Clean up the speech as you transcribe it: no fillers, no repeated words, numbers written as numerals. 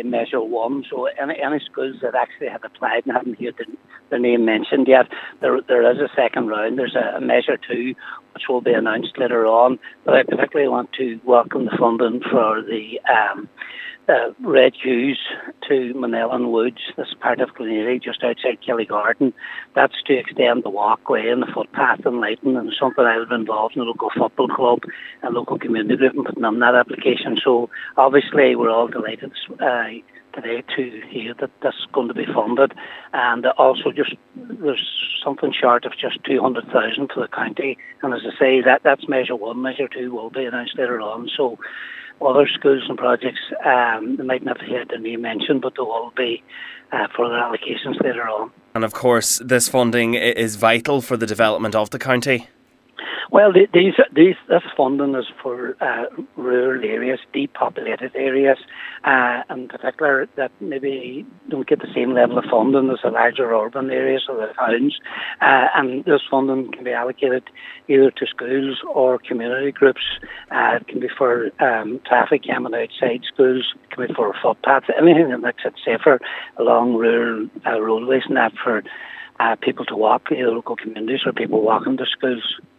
Measure 1. So any schools that actually have applied and haven't heard their name mentioned yet, there is a second round. There's a Measure 2, which will be announced later on. But I particularly want to welcome the funding for the Red Hughes to Manellan Woods. This part of Glenery, just outside Kellygarden. That's to extend the walkway and the footpath and lighting, and something I was involved in the local football club and local community group and putting on that application. So obviously we're all delighted today to hear that this is going to be funded, and also just there's something short of just 200,000 for the county, and as I say, that's Measure 1. Measure 2 will be announced later on. So other schools and projects, they might not have had their name mentioned, but there will be further allocations later on. And of course, this funding is vital for the development of the county. Well, this funding is for rural areas, depopulated areas, in particular that maybe don't get the same level of funding as the larger urban areas or the towns. And this funding can be allocated either to schools or community groups. It can be for traffic coming outside schools. It can be for footpaths, anything that makes it safer along rural roadways and that for people to walk, either local communities or people walking to schools.